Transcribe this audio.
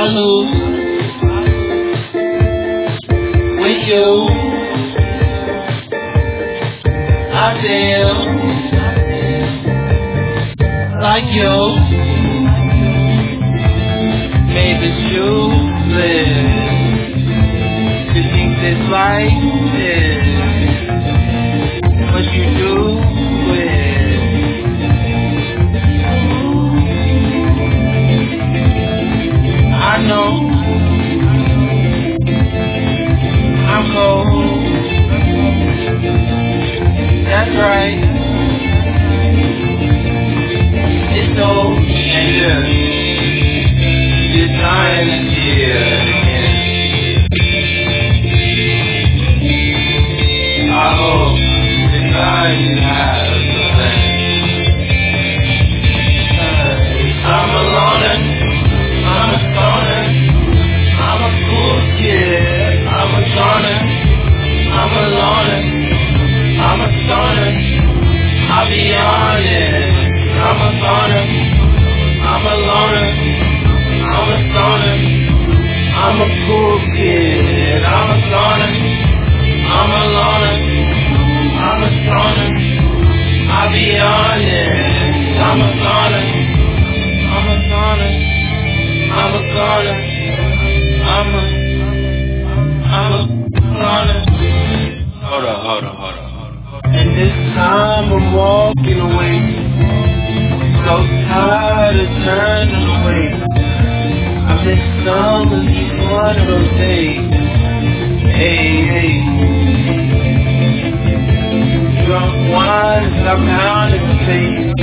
I lose with you. I feel like you. Maybe useless to think this like this. What you do with I know I'm cold. That's right. It's old and you're dying to hear again. I hope the time you have a plan. I'm a loner, I'm a stoner, I'm a cool kid, I'm a stoner, I'm a loner, I'm a stoner, I'll be honest, I'm a stoner, I'm a loner, I'm a stoner, I'm a cool kid, I'm a stoner, I'm a loner, I'm a stoner, I'll be honest, I'm a stoner, I'm a stoner, I'm a goner, I'm a goner. Hold on. And this time I'm walking away, so tired of turning away. I miss some of each one of those days. Hey. Drunk wine, stop counting the face.